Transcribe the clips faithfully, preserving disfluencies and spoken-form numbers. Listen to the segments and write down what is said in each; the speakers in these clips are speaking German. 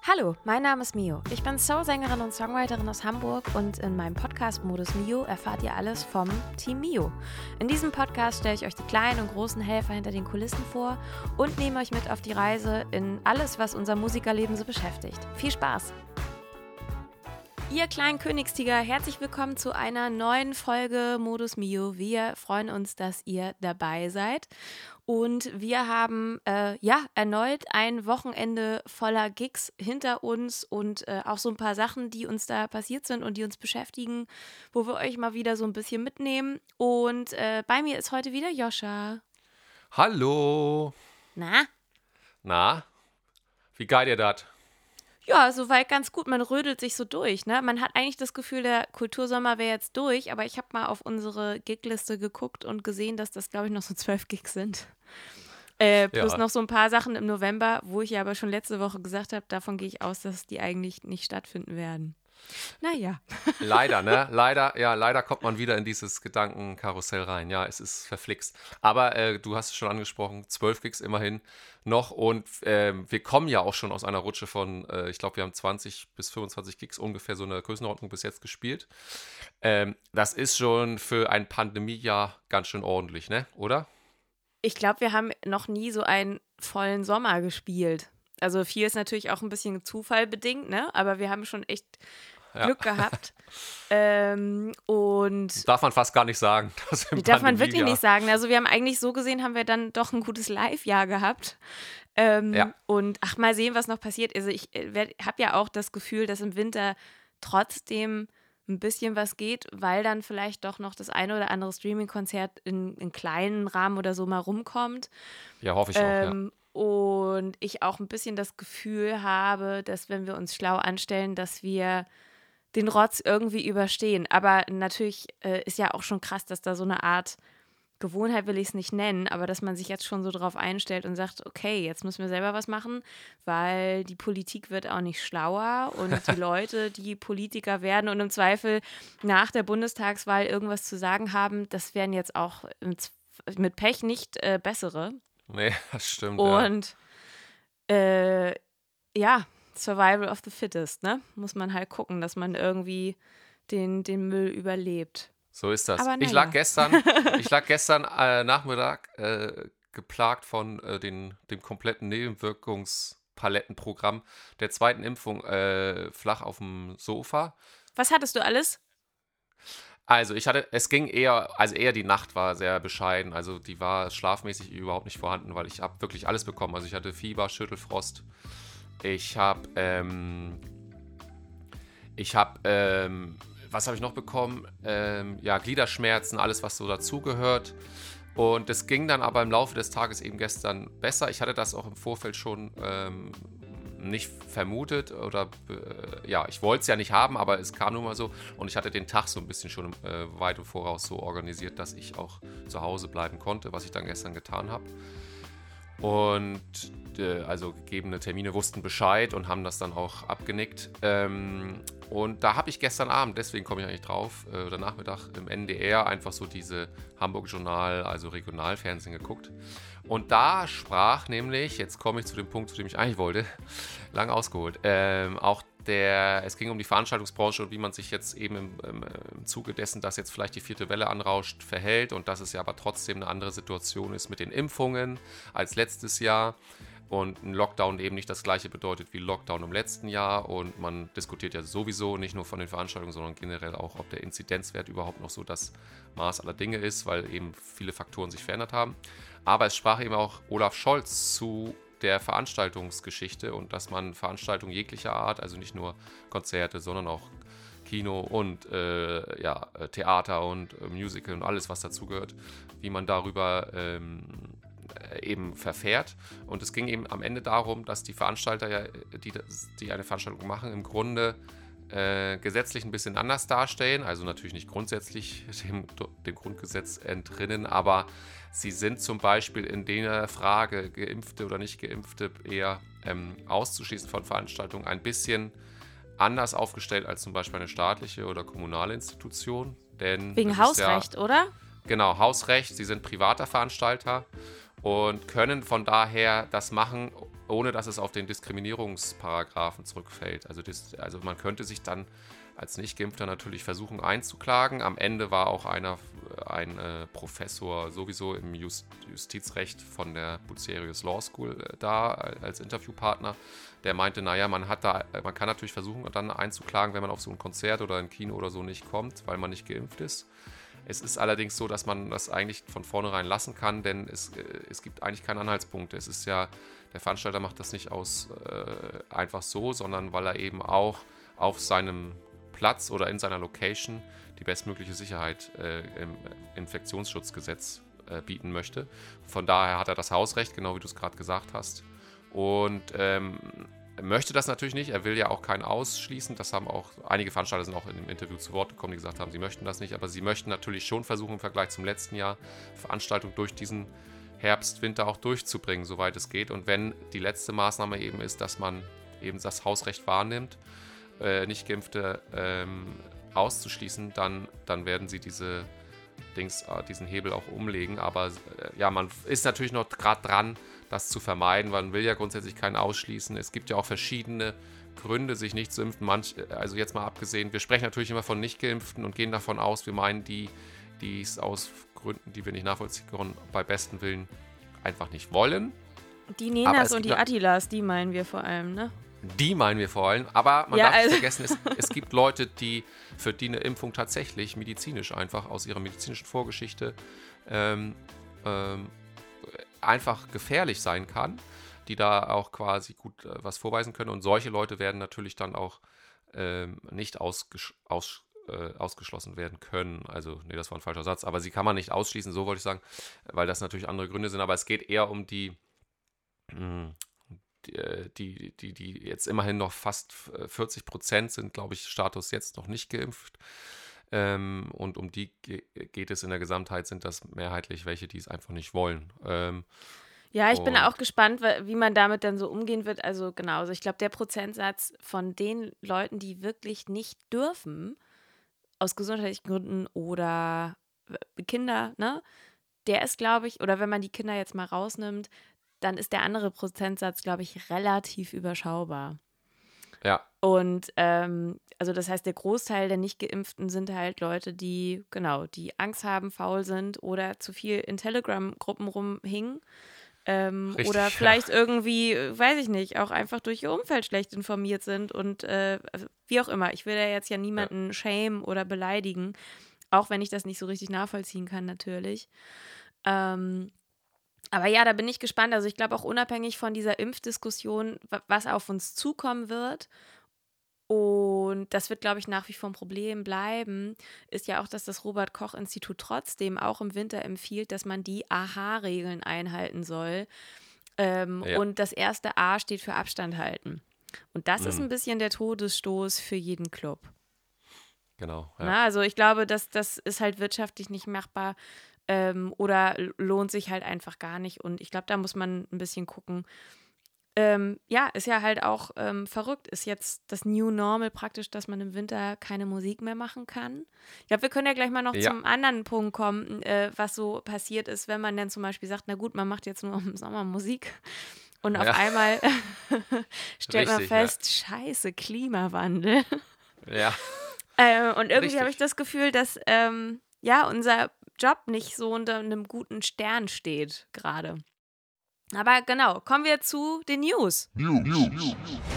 Hallo, mein Name ist Mio. Ich bin Soul-Sängerin und Songwriterin aus Hamburg und in meinem Podcast Modus Mio erfahrt ihr alles vom Team Mio. In diesem Podcast stelle ich euch die kleinen und großen Helfer hinter den Kulissen vor und nehme euch mit auf die Reise in alles, was unser Musikerleben so beschäftigt. Viel Spaß! Ihr kleinen Königstiger, herzlich willkommen zu einer neuen Folge Modus Mio. Wir freuen uns, dass ihr dabei seid. Und wir haben äh, ja erneut ein Wochenende voller Gigs hinter uns und äh, auch so ein paar Sachen, die uns da passiert sind und die uns beschäftigen, wo wir euch mal wieder so ein bisschen mitnehmen. Und äh, bei mir ist heute wieder Joscha. Hallo. Na? Na? Wie geil ihr das? Ja, soweit ganz gut. Man rödelt sich so durch, ne? Man hat eigentlich das Gefühl, der Kultursommer wäre jetzt durch, aber ich habe mal auf unsere Gigliste geguckt und gesehen, dass das, glaube ich, noch so zwölf Gigs sind. Äh, plus Ja. noch so ein paar Sachen im November, wo ich ja aber schon letzte Woche gesagt habe, davon gehe ich aus, dass die eigentlich nicht stattfinden werden. Naja. Leider, ne? Leider, ja, leider kommt man wieder in dieses Gedankenkarussell rein. Ja, es ist verflixt. Aber äh, du hast es schon angesprochen, zwölf Gigs immerhin noch. Und äh, wir kommen ja auch schon aus einer Rutsche von, äh, ich glaube, wir haben zwanzig bis fünfundzwanzig Gigs ungefähr so eine Größenordnung bis jetzt gespielt. Ähm, das ist schon für ein Pandemiejahr ganz schön ordentlich, ne? Oder? Ich glaube, wir haben noch nie so einen vollen Sommer gespielt. Also viel ist natürlich auch ein bisschen Zufall bedingt, ne? Aber wir haben schon echt Ja. Glück gehabt. ähm, und Darf man fast gar nicht sagen. Das im darf man wirklich Pandemiejahr- nicht sagen. Also wir haben eigentlich so gesehen, haben wir dann doch ein gutes Live-Jahr gehabt. Ähm, Ja. Und ach, mal sehen, was noch passiert. Also ich äh, habe ja auch das Gefühl, dass im Winter trotzdem ein bisschen was geht, weil dann vielleicht doch noch das eine oder andere Streaming-Konzert in, in kleinen Rahmen oder so mal rumkommt. Ja, hoffe ich auch, ja. Ähm, und ich auch ein bisschen das Gefühl habe, dass wenn wir uns schlau anstellen, dass wir den Rotz irgendwie überstehen. Aber natürlich äh, ist ja auch schon krass, dass da so eine Art Gewohnheit, will ich es nicht nennen, aber dass man sich jetzt schon so drauf einstellt und sagt, okay, jetzt müssen wir selber was machen, weil die Politik wird auch nicht schlauer und die Leute, die Politiker werden und im Zweifel nach der Bundestagswahl irgendwas zu sagen haben, das wären jetzt auch im Z- mit Pech nicht äh, bessere. Nee, das stimmt, ja. Und äh, ja, Survival of the Fittest, ne? Muss man halt gucken, dass man irgendwie den, den Müll überlebt. So ist das. Aber Ich naja. lag gestern, ich lag gestern äh, Nachmittag äh, geplagt von äh, den, dem kompletten Nebenwirkungspalettenprogramm der zweiten Impfung äh, flach auf dem Sofa. Was hattest du alles? Also ich hatte, es ging eher, also eher die Nacht war sehr bescheiden, also die war schlafmäßig überhaupt nicht vorhanden, weil ich habe wirklich alles bekommen. Also ich hatte Fieber, Schüttelfrost, ich habe, ähm, ich habe, ähm, was habe ich noch bekommen? Ähm, ja, Gliederschmerzen, alles, was so dazugehört. Und es ging dann aber im Laufe des Tages eben gestern besser. Ich hatte das auch im Vorfeld schon ähm, nicht vermutet oder, äh, ja, ich wollte es ja nicht haben, aber es kam nun mal so. Und ich hatte den Tag so ein bisschen schon äh, weit im Voraus so organisiert, dass ich auch zu Hause bleiben konnte, was ich dann gestern getan habe. Und äh, also gegebene Termine wussten Bescheid und haben das dann auch abgenickt. Ähm, und da habe ich gestern Abend, deswegen komme ich eigentlich drauf, äh, oder Nachmittag im N D R einfach so diese Hamburg-Journal, also Regionalfernsehen geguckt. Und da sprach nämlich, jetzt komme ich zu dem Punkt, zu dem ich eigentlich wollte, lang ausgeholt, ähm, auch der, es ging um die Veranstaltungsbranche und wie man sich jetzt eben im, im, im Zuge dessen, dass jetzt vielleicht die vierte Welle anrauscht, verhält und dass es ja aber trotzdem eine andere Situation ist mit den Impfungen als letztes Jahr und ein Lockdown eben nicht das gleiche bedeutet wie Lockdown im letzten Jahr und man diskutiert ja sowieso nicht nur von den Veranstaltungen, sondern generell auch, ob der Inzidenzwert überhaupt noch so das Maß aller Dinge ist, weil eben viele Faktoren sich verändert haben. Aber es sprach eben auch Olaf Scholz zu der Veranstaltungsgeschichte und dass man Veranstaltungen jeglicher Art, also nicht nur Konzerte, sondern auch Kino und äh, ja, Theater und äh, Musical und alles, was dazugehört, wie man darüber ähm, eben verfährt. Und es ging eben am Ende darum, dass die Veranstalter, ja, die, die eine Veranstaltung machen, im Grunde äh, gesetzlich ein bisschen anders darstellen. Also natürlich nicht grundsätzlich dem, dem Grundgesetz entrinnen, aber sie sind zum Beispiel in der Frage, Geimpfte oder nicht Geimpfte eher ähm, auszuschließen von Veranstaltungen, ein bisschen anders aufgestellt als zum Beispiel eine staatliche oder kommunale Institution. Denn Wegen es ist Hausrecht, ja, oder? Genau, Hausrecht. Sie sind privater Veranstalter und können von daher das machen, ohne dass es auf den Diskriminierungsparagraphen zurückfällt. Also, das, also man könnte sich dann als Nicht-Geimpfter natürlich versuchen einzuklagen. Am Ende war auch einer, ein äh, Professor sowieso im Just, Justizrecht von der Bucerius Law School äh, da als Interviewpartner, der meinte, naja, man hat da, man kann natürlich versuchen, dann einzuklagen, wenn man auf so ein Konzert oder ein Kino oder so nicht kommt, weil man nicht geimpft ist. Es ist allerdings so, dass man das eigentlich von vornherein lassen kann, denn es, äh, es gibt eigentlich keine Anhaltspunkte. Es ist ja, der Veranstalter macht das nicht aus äh, einfach so, sondern weil er eben auch auf seinem Platz oder in seiner Location die bestmögliche Sicherheit äh, im Infektionsschutzgesetz äh, bieten möchte. Von daher hat er das Hausrecht, genau wie du es gerade gesagt hast. Und ähm, er möchte das natürlich nicht. Er will ja auch keinen ausschließen. Das haben auch einige Veranstalter sind auch in dem Interview zu Wort gekommen, die gesagt haben, sie möchten das nicht. Aber sie möchten natürlich schon versuchen, im Vergleich zum letzten Jahr Veranstaltungen durch diesen Herbst, Winter auch durchzubringen, soweit es geht. Und wenn die letzte Maßnahme eben ist, dass man eben das Hausrecht wahrnimmt, Äh, Nicht-Geimpfte ähm, auszuschließen, dann, dann werden sie diese Dings, äh, diesen Hebel auch umlegen. Aber äh, ja, man ist natürlich noch gerade dran, das zu vermeiden. Man will ja grundsätzlich keinen ausschließen. Es gibt ja auch verschiedene Gründe, sich nicht zu impfen. Manch, also jetzt mal abgesehen, wir sprechen natürlich immer von Nicht-Geimpften und gehen davon aus, wir meinen die, die es aus Gründen, die wir nicht nachvollziehen können, bei bestem Willen einfach nicht wollen. Die Nenas und die Attilas, die meinen wir vor allem, ne? Die meinen wir vor allem, aber man ja, darf nicht also. vergessen, es, es gibt Leute, die für die eine Impfung tatsächlich medizinisch einfach aus ihrer medizinischen Vorgeschichte ähm, ähm, einfach gefährlich sein kann, die da auch quasi gut äh, was vorweisen können und solche Leute werden natürlich dann auch ähm, nicht ausges aus, äh, ausgeschlossen werden können. Also, nee, das war ein falscher Satz, aber sie kann man nicht ausschließen, so wollte ich sagen, weil das natürlich andere Gründe sind, aber es geht eher um die mh, Die, die, die jetzt immerhin noch fast vierzig Prozent sind, glaube ich, Status jetzt noch nicht geimpft. Ähm, und um die ge- geht es in der Gesamtheit, sind das mehrheitlich welche, die es einfach nicht wollen. Ähm, ja, ich bin auch gespannt, wie man damit dann so umgehen wird. Also genau, also ich glaube, der Prozentsatz von den Leuten, die wirklich nicht dürfen, aus gesundheitlichen Gründen oder Kinder, ne, der ist, glaube ich, oder wenn man die Kinder jetzt mal rausnimmt, dann ist der andere Prozentsatz, glaube ich, relativ überschaubar. Ja. Und ähm, also das heißt, der Großteil der Nicht-Geimpften sind halt Leute, die, genau, die Angst haben, faul sind oder zu viel in Telegram-Gruppen rumhingen. Ähm, Richtig, oder vielleicht ja. irgendwie, weiß ich nicht, auch einfach durch ihr Umfeld schlecht informiert sind und äh, also wie auch immer. Ich will ja jetzt ja niemanden ja. shamen oder beleidigen, auch wenn ich das nicht so richtig nachvollziehen kann, natürlich. Ähm, Aber ja, da bin ich gespannt. Also ich glaube auch unabhängig von dieser Impfdiskussion, was auf uns zukommen wird, und das wird, glaube ich, nach wie vor ein Problem bleiben, ist ja auch, dass das Robert-Koch-Institut trotzdem auch im Winter empfiehlt, dass man die A H A-Regeln einhalten soll. Ähm, ja. Und das erste A steht für Abstand halten. Und das mhm. ist ein bisschen der Todesstoß für jeden Club. Genau. Ja. Na, also ich glaube, dass das ist halt wirtschaftlich nicht machbar. Ähm, oder lohnt sich halt einfach gar nicht. Und ich glaube, da muss man ein bisschen gucken. Ähm, ja, ist ja halt auch ähm, verrückt. Ist jetzt das New Normal praktisch, dass man im Winter keine Musik mehr machen kann. Ich glaube, wir können ja gleich mal noch ja. zum anderen Punkt kommen, äh, was so passiert ist, wenn man dann zum Beispiel sagt, na gut, man macht jetzt nur im Sommer Musik. Und auf ja. einmal stellt Richtig, man fest, ja. scheiße, Klimawandel. Ja. äh, und irgendwie habe ich das Gefühl, dass ähm, ja, unser Job nicht so unter einem guten Stern steht gerade. Aber genau, kommen wir zu den News. News. News.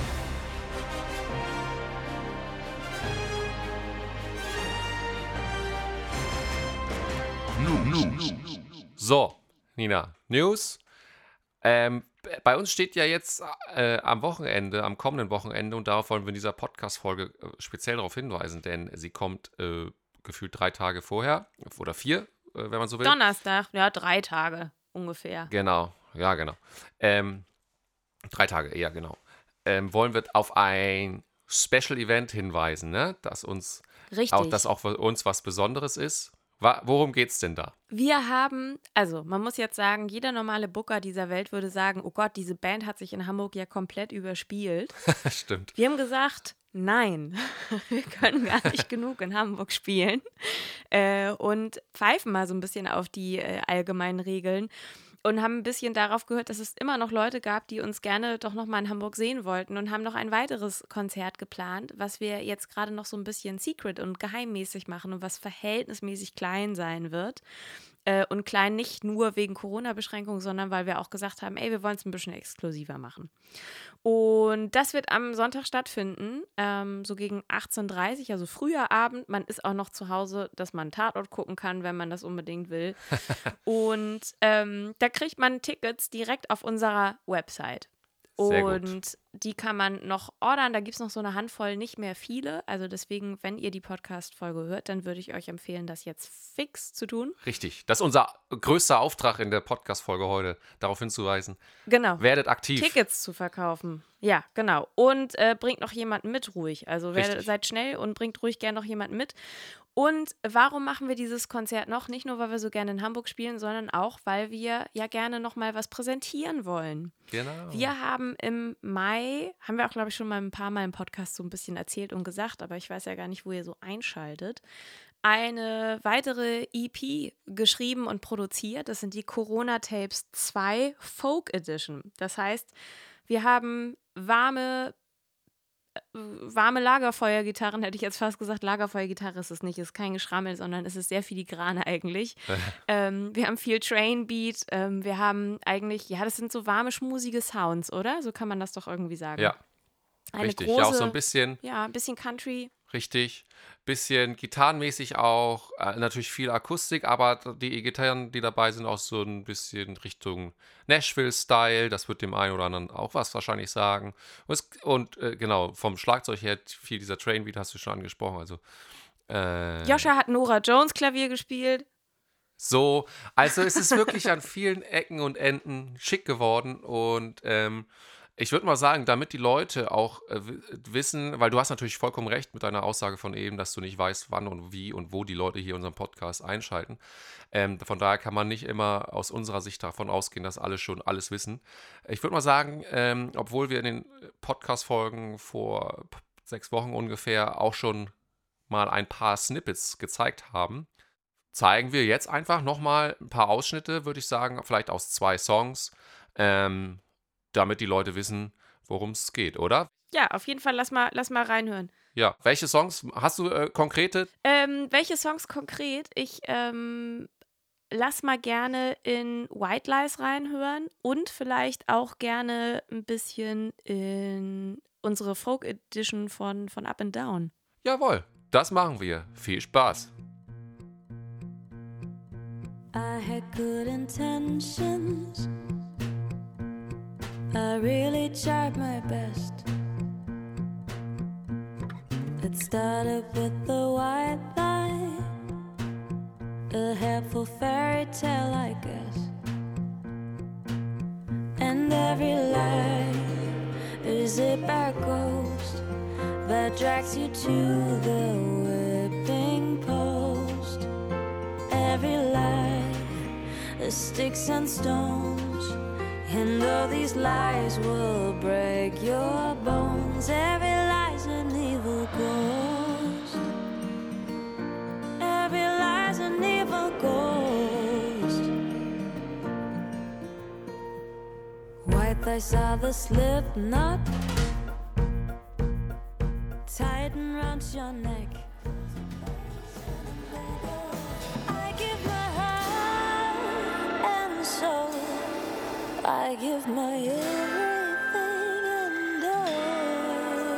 So, Nina, News. Ähm, bei uns steht ja jetzt äh, am Wochenende, am kommenden Wochenende, und darauf wollen wir in dieser Podcast-Folge äh, speziell darauf hinweisen, denn sie kommt äh, gefühlt drei Tage vorher oder vier, äh, wenn man so will. Donnerstag, ja, drei Tage ungefähr. Genau, ja, genau. Ähm, drei Tage, eher genau. Ähm, wollen wir auf ein Special Event hinweisen, ne? Das uns Richtig. Auch, das auch für uns was Besonderes ist. Wa- worum geht's denn da? Wir haben, also man muss jetzt sagen, jeder normale Booker dieser Welt würde sagen, oh Gott, diese Band hat sich in Hamburg ja komplett überspielt. Stimmt. Wir haben gesagt, nein, wir können gar nicht genug in Hamburg spielen äh, und pfeifen mal so ein bisschen auf die äh, allgemeinen Regeln. und haben ein bisschen darauf gehört, dass es immer noch Leute gab, die uns gerne doch noch mal in Hamburg sehen wollten und haben noch ein weiteres Konzert geplant, was wir jetzt gerade noch so ein bisschen secret und geheimmäßig machen und was verhältnismäßig klein sein wird. Äh, und klein nicht nur wegen Corona-Beschränkungen, sondern weil wir auch gesagt haben, ey, wir wollen es ein bisschen exklusiver machen. Und das wird am Sonntag stattfinden, ähm, so gegen achtzehn Uhr dreißig, also früher Abend. Man ist auch noch zu Hause, dass man einen Tatort gucken kann, wenn man das unbedingt will. Und ähm, da kriegt man Tickets direkt auf unserer Website. Sehr Und gut. die kann man noch ordern. Da gibt es noch so eine Handvoll, nicht mehr viele. Also deswegen, wenn ihr die Podcast-Folge hört, dann würde ich euch empfehlen, das jetzt fix zu tun. Richtig. Das ist unser größter Auftrag in der Podcast-Folge heute, darauf hinzuweisen. Genau. Werdet aktiv. Tickets zu verkaufen. Ja, genau. Und äh, bringt noch jemanden mit ruhig. Also werdet, seid schnell und bringt ruhig gerne noch jemanden mit. Und warum machen wir dieses Konzert noch? Nicht nur, weil wir so gerne in Hamburg spielen, sondern auch, weil wir ja gerne noch mal was präsentieren wollen. Genau. Wir haben im Mai, haben wir auch, glaube ich, schon mal ein paar Mal im Podcast so ein bisschen erzählt und gesagt, aber ich weiß ja gar nicht, wo ihr so einschaltet, eine weitere E P geschrieben und produziert. Das sind die Corona Tapes zwei Folk Edition. Das heißt, wir haben warme warme Lagerfeuergitarren, hätte ich jetzt fast gesagt. Lagerfeuergitarre ist es nicht, ist kein Geschrammel, sondern es ist sehr filigrane eigentlich. ähm, wir haben viel Trainbeat, ähm, wir haben eigentlich, ja, das sind so warme, schmusige Sounds, oder? So kann man das doch irgendwie sagen. Ja, Eine richtig. große, ja, auch so ein bisschen. Ja, ein bisschen Country. Richtig. Bisschen gitarrenmäßig auch, äh, natürlich viel Akustik, aber die E-Gitarren, die dabei sind, auch so ein bisschen Richtung Nashville-Style. Das wird dem einen oder anderen auch was wahrscheinlich sagen. Und, es, und äh, genau, vom Schlagzeug her viel dieser Trainbeat hast du schon angesprochen. Also, äh, Joscha hat Nora Jones Klavier gespielt. So, also es ist wirklich an vielen Ecken und Enden schick geworden und ähm, ich würde mal sagen, damit die Leute auch äh, wissen, weil du hast natürlich vollkommen recht mit deiner Aussage von eben, dass du nicht weißt, wann und wie und wo die Leute hier unseren Podcast einschalten. Ähm, von daher kann man nicht immer aus unserer Sicht davon ausgehen, dass alle schon alles wissen. Ich würde mal sagen, ähm, obwohl wir in den Podcast-Folgen vor sechs Wochen ungefähr auch schon mal ein paar Snippets gezeigt haben, zeigen wir jetzt einfach nochmal ein paar Ausschnitte, würde ich sagen, vielleicht aus zwei Songs, ähm, damit die Leute wissen, worum es geht, oder? Ja, auf jeden Fall, lass mal, lass mal reinhören. Ja, welche Songs hast du äh, konkrete? Ähm, welche Songs konkret? Ich ähm, lass mal gerne in White Lies reinhören und vielleicht auch gerne ein bisschen in unsere Folk Edition von, von Up and Down. Jawohl, das machen wir. Viel Spaß. I had good intentions. I really tried my best. It started with the white lie, a helpful fairy tale, I guess. And every lie is a bad ghost that drags you to the whipping post. Every lie is sticks and stones, and though these lies will break your bones, every lie's an evil ghost. Every lie's an evil ghost. White lies are the slip knot, tighten round your neck. I give my heart and soul, I give my everything and all.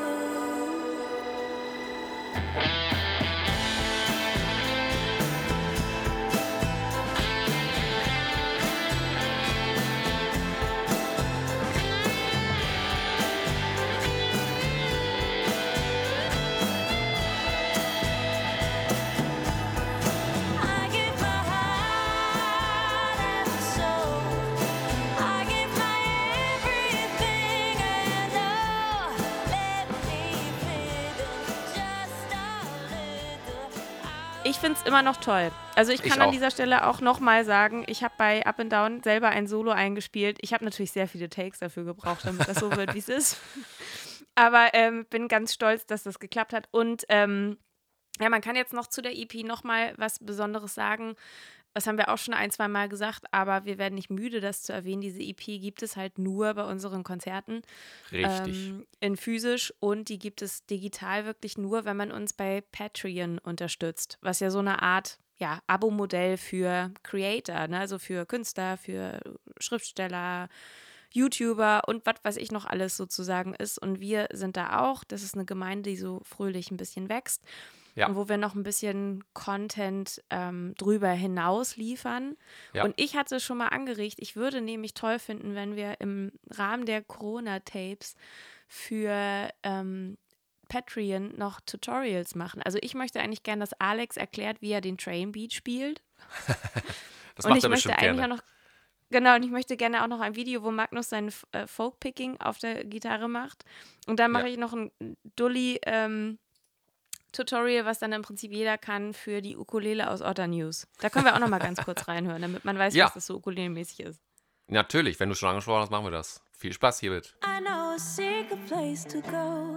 I give my heart and soul, I give my everything and all. Let me plead just a little. Ich finde es immer noch toll. Also ich Ich kann an auch. dieser Stelle auch nochmal sagen, ich habe bei Up and Down selber ein Solo eingespielt. Ich habe natürlich sehr viele Takes dafür gebraucht, damit das so wird, wie es ist. Aber ähm, bin ganz stolz, dass das geklappt hat. Und ähm, ja, man kann jetzt noch zu der E P nochmal was Besonderes sagen. Das haben wir auch schon ein, zwei Mal gesagt, aber wir werden nicht müde, das zu erwähnen. Diese E P gibt es halt nur bei unseren Konzerten. Richtig. Ähm, in physisch und die gibt es digital wirklich nur, wenn man uns bei Patreon unterstützt, was ja so eine Art ja, Abo-Modell für Creator, ne? Also für Künstler, für Schriftsteller, YouTuber und was weiß ich noch alles sozusagen ist. Und wir sind da auch. Das ist eine Gemeinde, die so fröhlich ein bisschen wächst. Ja. Und wo wir noch ein bisschen Content ähm, drüber hinaus liefern. Ja. Und ich hatte schon mal angeregt, ich würde nämlich toll finden, wenn wir im Rahmen der Corona-Tapes für ähm, Patreon noch Tutorials machen. Also ich möchte eigentlich gerne, dass Alex erklärt, wie er den Train Beat spielt. Das und macht ich er möchte bestimmt eigentlich gerne. auch noch Genau, und ich möchte gerne auch noch ein Video, wo Magnus sein äh, Folk-Picking auf der Gitarre macht. Und dann mache Ja. ich noch ein Dulli ähm, Tutorial, was dann im Prinzip jeder kann für die Ukulele aus Otter News. Da können wir auch noch mal ganz kurz reinhören, damit man weiß, Ja. was das so ukulele-mäßig ist. Natürlich, wenn du schon angesprochen hast, machen wir das. Viel Spaß hiermit. I know a secret place to go.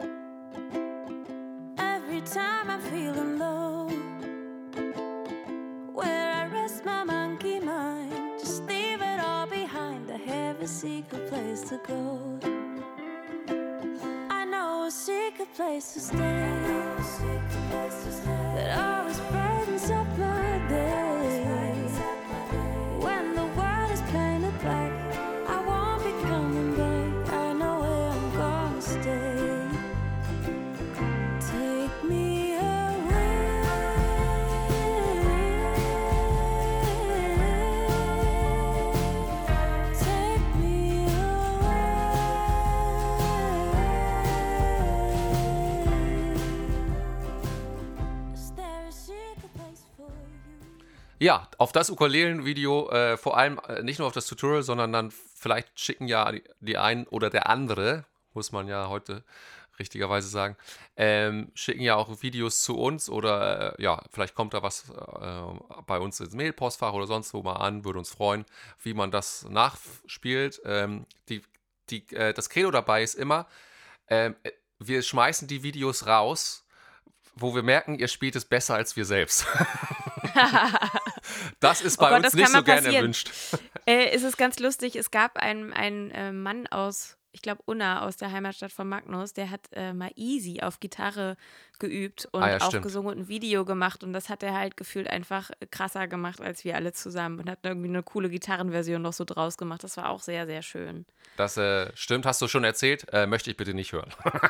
Every time I'm feeling low, where I rest my monkey mind, just leave it all behind. I have a secret place to go. I know a secret place to stay, that always brightens up my day. When the world is painted black, I won't be coming back. I know where I'm gonna stay. Take me away. Take me away. Is there a secret place for you? Ja, auf das Ukulelen-Video, äh, vor allem äh, nicht nur auf das Tutorial, sondern dann vielleicht schicken ja die, die ein oder der andere, muss man ja heute richtigerweise sagen, ähm, schicken ja auch Videos zu uns oder äh, ja, vielleicht kommt da was äh, bei uns ins Mailpostfach oder sonst wo mal an, würde uns freuen, wie man das nachspielt. Ähm, die, die, äh, das Credo dabei ist immer, ähm, wir schmeißen die Videos raus, wo wir merken, ihr spielt es besser als wir selbst. Das ist bei Oh Gott, uns das nicht kann so mal gern passieren. erwünscht. Äh, es ist ganz lustig, es gab einen, einen äh, Mann aus, ich glaube Unna, aus der Heimatstadt von Magnus, der hat äh, mal easy auf Gitarre geübt und Ah ja, auch stimmt. gesungen und ein Video gemacht und das hat er halt gefühlt einfach krasser gemacht als wir alle zusammen und hat irgendwie eine coole Gitarrenversion noch so draus gemacht. Das war auch sehr, sehr schön. Das äh, stimmt, hast du schon erzählt. Äh, möchte ich bitte nicht hören.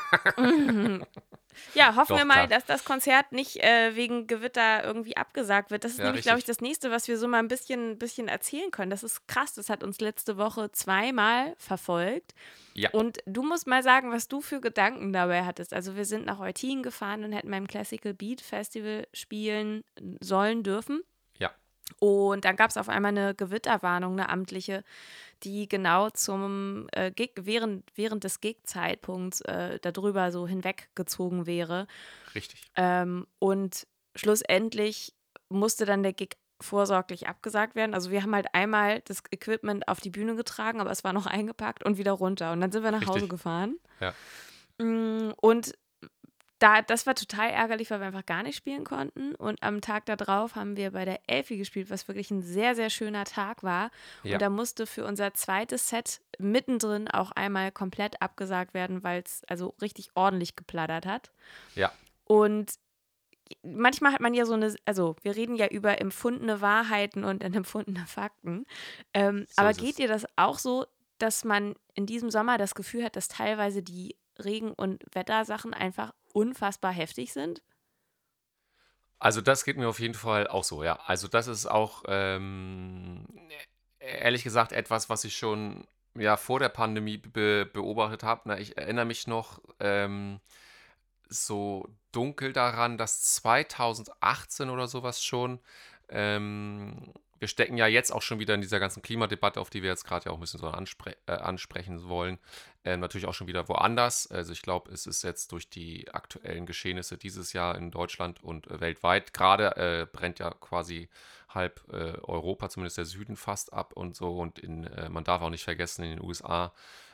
Ja, hoffen Doch, wir mal, klar. dass das Konzert nicht äh, wegen Gewitter irgendwie abgesagt wird. Das ist Ja, nämlich, glaube ich, richtig. das nächste, was wir so mal ein bisschen, bisschen erzählen können. Das ist krass, das hat uns letzte Woche zweimal verfolgt. Ja. Und du musst mal sagen, was du für Gedanken dabei hattest. Also wir sind nach Eutin gefahren und hätten beim Classical Beat Festival spielen sollen dürfen. Ja. Und dann gab es auf einmal eine Gewitterwarnung, eine amtliche, die genau zum äh, Gig, während, während des Gig-Zeitpunkts äh, darüber so hinweggezogen wäre. Richtig. Ähm, und schlussendlich musste dann der Gig vorsorglich abgesagt werden. Also wir haben halt einmal das Equipment auf die Bühne getragen, aber es war noch eingepackt und wieder runter. Und dann sind wir nach Hause Richtig. gefahren. Ja. Mm, Und da, das war total ärgerlich, weil wir einfach gar nicht spielen konnten. Und am Tag darauf haben wir bei der Elfi gespielt, was wirklich ein sehr, sehr schöner Tag war. Ja. Und da musste für unser zweites Set mittendrin auch einmal komplett abgesagt werden, weil es also richtig ordentlich geplattert hat. Ja. Und manchmal hat man ja so eine, also wir reden ja über empfundene Wahrheiten und empfundene Fakten. Ähm, So aber ist es. geht dir das auch so, dass man in diesem Sommer das Gefühl hat, dass teilweise die Regen- und Wettersachen einfach unfassbar heftig sind? Also das geht mir auf jeden Fall auch so, ja. Also das ist auch, ähm, ehrlich gesagt, etwas, was ich schon ja, vor der Pandemie be beobachtet habe. Na, ich erinnere mich noch ähm, so dunkel daran, dass zweitausendachtzehn oder sowas schon, ähm, wir stecken ja jetzt auch schon wieder in dieser ganzen Klimadebatte, auf die wir jetzt gerade ja auch ein bisschen so anspre äh, ansprechen wollen, äh, natürlich auch schon wieder woanders. Also ich glaube, es ist jetzt durch die aktuellen Geschehnisse dieses Jahr in Deutschland und äh, weltweit, gerade äh, brennt ja quasi halb äh, Europa, zumindest der Süden fast ab und so. Und in, äh, man darf auch nicht vergessen, in den U S A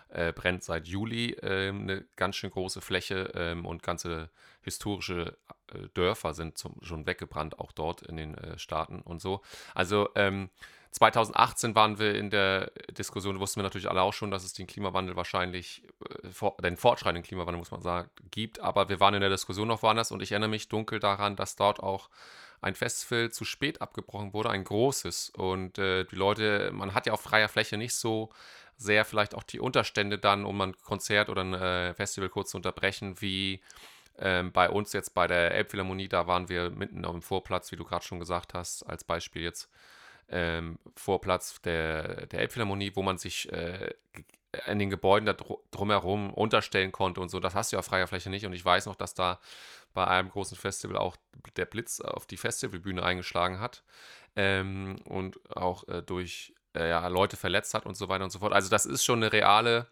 äh, brennt seit Juli ähm, eine ganz schön große Fläche ähm, und ganze historische äh, Dörfer sind zum, schon weggebrannt, auch dort in den äh, Staaten und so. Also ähm, zwanzig achtzehn waren wir in der Diskussion, wussten wir natürlich alle auch schon, dass es den Klimawandel wahrscheinlich, äh, vor, den fortschreitenden Klimawandel, muss man sagen, gibt, aber wir waren in der Diskussion noch woanders und ich erinnere mich dunkel daran, dass dort auch ein Festival zu spät abgebrochen wurde, ein großes. Und äh, die Leute, man hat ja auf freier Fläche nicht so sehr vielleicht auch die Unterstände dann, um ein Konzert oder ein äh, Festival kurz zu unterbrechen, wie ähm, bei uns jetzt bei der Elbphilharmonie. Da waren wir mitten auf dem Vorplatz, wie du gerade schon gesagt hast, als Beispiel jetzt ähm, Vorplatz der, der Elbphilharmonie, wo man sich äh, in den Gebäuden da dr- drumherum unterstellen konnte und so. Das hast du ja auf freier Fläche nicht. Und ich weiß noch, dass da bei einem großen Festival auch der Blitz auf die Festivalbühne eingeschlagen hat ähm, und auch äh, durch äh, ja, Leute verletzt hat und so weiter und so fort. Also das ist schon eine reale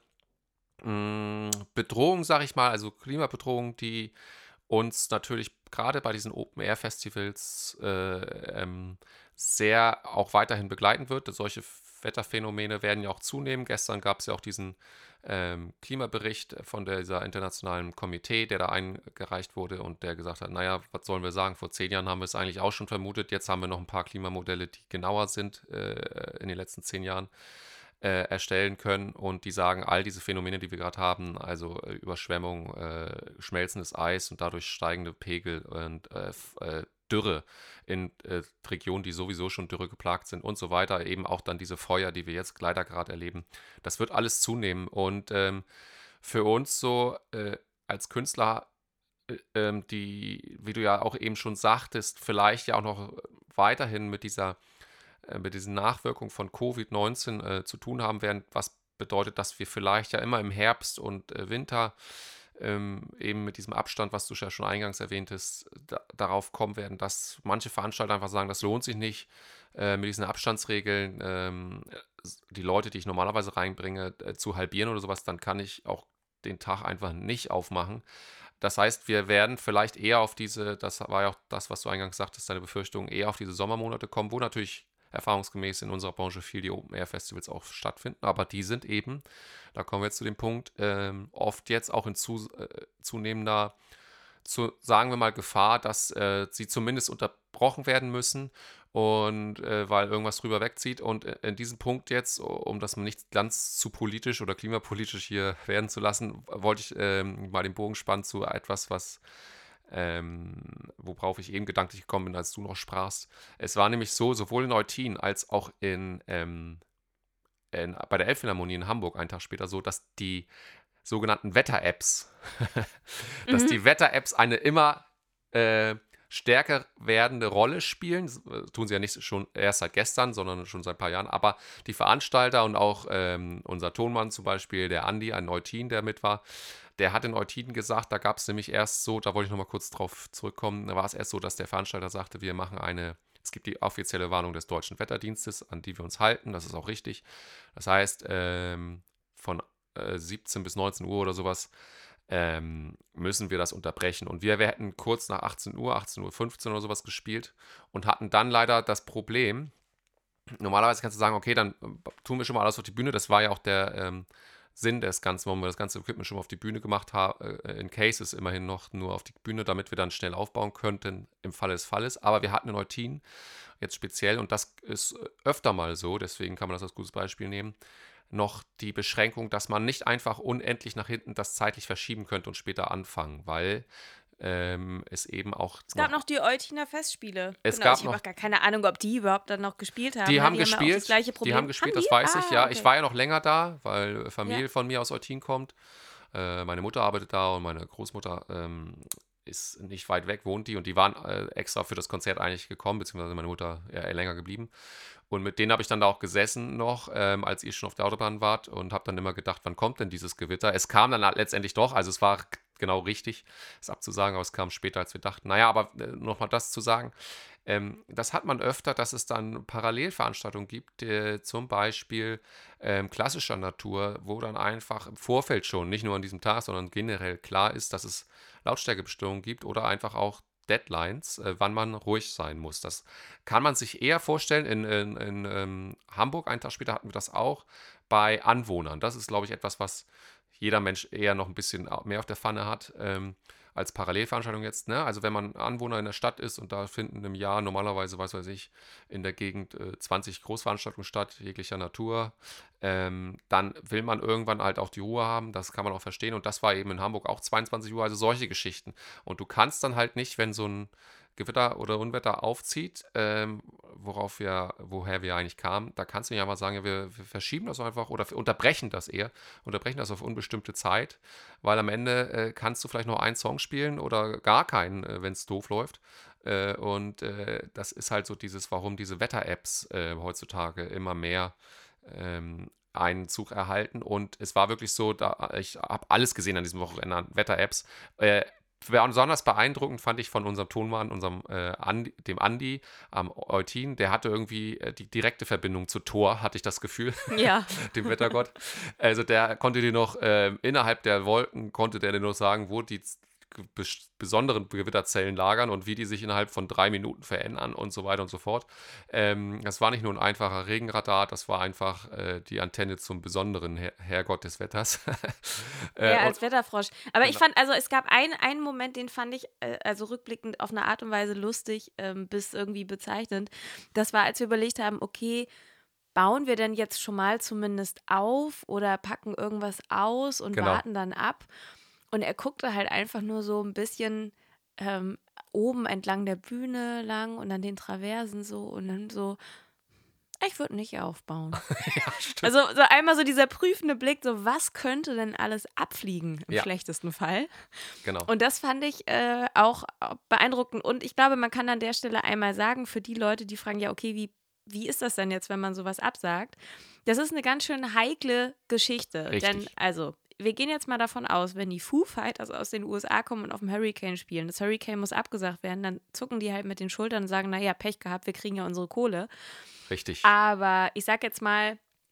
mh, Bedrohung, sag ich mal, also Klimabedrohung, die uns natürlich gerade bei diesen Open-Air-Festivals äh, ähm, sehr auch weiterhin begleiten wird. Solche Wetterphänomene werden ja auch zunehmen. Gestern gab es ja auch diesen ähm, Klimabericht von dieser internationalen Komitee, der da eingereicht wurde und der gesagt hat, naja, was sollen wir sagen, vor zehn Jahren haben wir es eigentlich auch schon vermutet, jetzt haben wir noch ein paar Klimamodelle, die genauer sind äh, in den letzten zehn Jahren äh, erstellen können und die sagen, all diese Phänomene, die wir gerade haben, also äh, Überschwemmung, äh, schmelzendes Eis und dadurch steigende Pegel und äh, äh, Dürre in äh, Regionen, die sowieso schon Dürre geplagt sind und so weiter, eben auch dann diese Feuer, die wir jetzt leider gerade erleben, das wird alles zunehmen und ähm, für uns so äh, als Künstler, äh, ähm, die, wie du ja auch eben schon sagtest, vielleicht ja auch noch weiterhin mit dieser äh, mit diesen Nachwirkungen von Covid neunzehn äh, zu tun haben werden, was bedeutet, dass wir vielleicht ja immer im Herbst und äh, Winter ähm, eben mit diesem Abstand, was du ja schon eingangs erwähntest, da, darauf kommen werden, dass manche Veranstalter einfach sagen, das lohnt sich nicht äh, mit diesen Abstandsregeln, ähm, die Leute, die ich normalerweise reinbringe, äh, zu halbieren oder sowas, dann kann ich auch den Tag einfach nicht aufmachen. Das heißt, wir werden vielleicht eher auf diese, das war ja auch das, was du eingangs sagtest, deine Befürchtung, eher auf diese Sommermonate kommen, wo natürlich erfahrungsgemäß in unserer Branche viel die Open-Air-Festivals auch stattfinden, aber die sind eben, da kommen wir jetzt zu dem Punkt, ähm, oft jetzt auch in zu, äh, zunehmender, zu, sagen wir mal, Gefahr, dass äh, sie zumindest unterbrochen werden müssen und äh, weil irgendwas drüber wegzieht und in diesem Punkt jetzt, um das nicht ganz zu politisch oder klimapolitisch hier werden zu lassen, wollte ich ähm, mal den Bogen spannen zu etwas, was Ähm, worauf ich eben gedanklich gekommen bin, als du noch sprachst. Es war nämlich so, sowohl in Eutin als auch in, ähm, in, bei der Elbphilharmonie in Hamburg einen Tag später so, dass die sogenannten Wetter-Apps, dass Mhm. die Wetter-Apps eine immer äh, stärker werdende Rolle spielen. Das äh, tun sie ja nicht schon erst seit gestern, sondern schon seit ein paar Jahren. Aber die Veranstalter und auch ähm, unser Tonmann zum Beispiel, der Andi, ein Eutin, der mit war, der hat in Eutin gesagt, da gab es nämlich erst so, da wollte ich nochmal kurz drauf zurückkommen, da war es erst so, dass der Veranstalter sagte, wir machen eine, es gibt die offizielle Warnung des Deutschen Wetterdienstes, an die wir uns halten, das ist auch richtig. Das heißt, ähm, von äh, siebzehn bis neunzehn Uhr oder sowas ähm, müssen wir das unterbrechen. Und wir, wir hätten kurz nach achtzehn Uhr, achtzehn Uhr fünfzehn oder sowas gespielt und hatten dann leider das Problem, normalerweise kannst du sagen, okay, dann äh, tun wir schon mal alles auf die Bühne, das war ja auch der ähm, Sinn des Ganzen, warum wir das ganze Equipment schon mal auf die Bühne gemacht haben, äh, in Cases immerhin noch nur auf die Bühne, damit wir dann schnell aufbauen könnten im Falle des Falles. Aber wir hatten in Eutin jetzt speziell, und das ist öfter mal so, deswegen kann man das als gutes Beispiel nehmen, noch die Beschränkung, dass man nicht einfach unendlich nach hinten das zeitlich verschieben könnte und später anfangen, weil ähm, es eben auch Es gab noch die Eutiner Festspiele. Es genau, gab ich habe noch- auch gar keine Ahnung, ob die überhaupt dann noch gespielt haben. Die ne? haben ja auch gespielt, das gleiche Problem. die haben gespielt, das die? weiß ich, Ah, ja. okay. Ich war ja noch länger da, weil Familie Ja. von mir aus Eutin kommt. Äh, meine Mutter arbeitet da und meine Großmutter ähm, ist nicht weit weg, wohnt die. Und die waren äh, extra für das Konzert eigentlich gekommen, beziehungsweise meine Mutter eher länger geblieben. Und mit denen habe ich dann da auch gesessen noch, ähm, als ihr schon auf der Autobahn wart und habe dann immer gedacht, wann kommt denn dieses Gewitter? Es kam dann letztendlich doch, also es war genau richtig, es abzusagen, aber es kam später, als wir dachten. Naja, aber äh, nochmal das zu sagen, ähm, das hat man öfter, dass es dann Parallelveranstaltungen gibt, äh, zum Beispiel ähm, klassischer Natur, wo dann einfach im Vorfeld schon, nicht nur an diesem Tag, sondern generell klar ist, dass es Lautstärkebestimmungen gibt oder einfach auch Deadlines, äh, wann man ruhig sein muss. Das kann man sich eher vorstellen. In, in, in ähm, Hamburg, einen Tag später hatten wir das auch, bei Anwohnern. Das ist, glaube ich, etwas, was jeder Mensch eher noch ein bisschen mehr auf der Pfanne hat, ähm, als Parallelveranstaltung jetzt. Ne? Also wenn man Anwohner in der Stadt ist und da finden im Jahr normalerweise, weiß weiß ich, in der Gegend äh, zwanzig Großveranstaltungen statt, jeglicher Natur, ähm, dann will man irgendwann halt auch die Ruhe haben, das kann man auch verstehen. Und das war eben in Hamburg auch zweiundzwanzig Uhr, also solche Geschichten. Und du kannst dann halt nicht, wenn so ein Gewitter oder Unwetter aufzieht, ähm, worauf wir, woher wir eigentlich kamen, da kannst du nicht einfach sagen, ja, wir, wir verschieben das einfach oder unterbrechen das eher, unterbrechen das auf unbestimmte Zeit, weil am Ende äh, kannst du vielleicht noch einen Song spielen oder gar keinen, äh, wenn es doof läuft. Äh, und äh, das ist halt so dieses, warum diese Wetter-Apps äh, heutzutage immer mehr ähm, einen Zug erhalten. Und es war wirklich so, da, ich habe alles gesehen an diesem Wochenende an Wetter-Apps. Äh, Besonders beeindruckend fand ich von unserem Tonmann, unserem äh, Andi, dem Andi am Eutin, der hatte irgendwie äh, die direkte Verbindung zu Thor, hatte ich das Gefühl, Ja. dem Wettergott. Also der konnte dir noch, äh, innerhalb der Wolken, konnte der dir noch sagen, wo die bes- besonderen Gewitterzellen lagern und wie die sich innerhalb von drei Minuten verändern und so weiter und so fort. Ähm, das war nicht nur ein einfacher Regenradar, das war einfach äh, die Antenne zum besonderen Her- Herrgott des Wetters. äh, Ja, und- als Wetterfrosch. Aber ich Genau. fand, also es gab einen, einen Moment, den fand ich, äh, also rückblickend auf eine Art und Weise lustig, ähm, bis irgendwie bezeichnend. Das war, als wir überlegt haben, okay, bauen wir denn jetzt schon mal zumindest auf oder packen irgendwas aus und Genau. warten dann ab? Und er guckte halt einfach nur so ein bisschen ähm, oben entlang der Bühne lang und an den Traversen so und dann so, ich würde nicht aufbauen. ja, stimmt. Also so einmal so dieser prüfende Blick, so was könnte denn alles abfliegen im Ja. schlechtesten Fall. Genau. Und das fand ich äh, auch beeindruckend. Und ich glaube, man kann an der Stelle einmal sagen, für die Leute, die fragen, ja, okay, wie, wie ist das denn jetzt, wenn man sowas absagt? Das ist eine ganz schön heikle Geschichte. Richtig. Denn, also, wir gehen jetzt mal davon aus, wenn die Foo Fighters aus den U S A kommen und auf dem Hurricane spielen, das Hurricane muss abgesagt werden, dann zucken die halt mit den Schultern und sagen, naja, Pech gehabt, wir kriegen ja unsere Kohle. Richtig. Aber ich sag jetzt mal,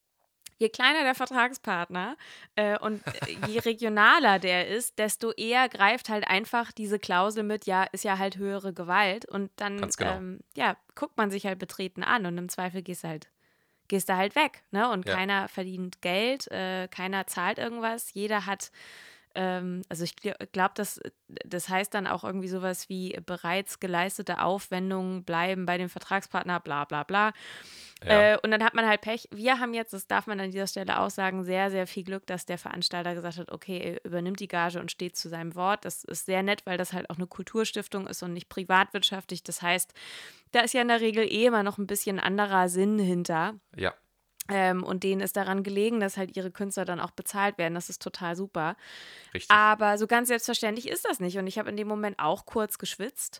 je kleiner der Vertragspartner äh, und je regionaler der ist, desto eher greift halt einfach diese Klausel mit, ja, ist ja halt höhere Gewalt. Und dann Ganz genau. ähm, ja, guckt man sich halt betreten an und im Zweifel gehst du halt, gehst du halt weg. Ne? Und Ja. keiner verdient Geld, äh, keiner zahlt irgendwas, jeder hat. Ähm, also ich glaube, das, das heißt dann auch irgendwie sowas wie bereits geleistete Aufwendungen bleiben bei dem Vertragspartner, bla bla bla. Ja. Äh, und dann hat man halt Pech. Wir haben jetzt, das darf man an dieser Stelle auch sagen, sehr, sehr viel Glück, dass der Veranstalter gesagt hat, okay, er übernimmt die Gage und steht zu seinem Wort. Das ist sehr nett, weil das halt auch eine Kulturstiftung ist und nicht privatwirtschaftlich. Das heißt, da ist ja in der Regel eh immer noch ein bisschen anderer Sinn hinter. Ja. Ähm, und denen ist daran gelegen, dass halt ihre Künstler dann auch bezahlt werden. Das ist total super. Richtig. Aber so ganz selbstverständlich ist das nicht. Und ich habe in dem Moment auch kurz geschwitzt.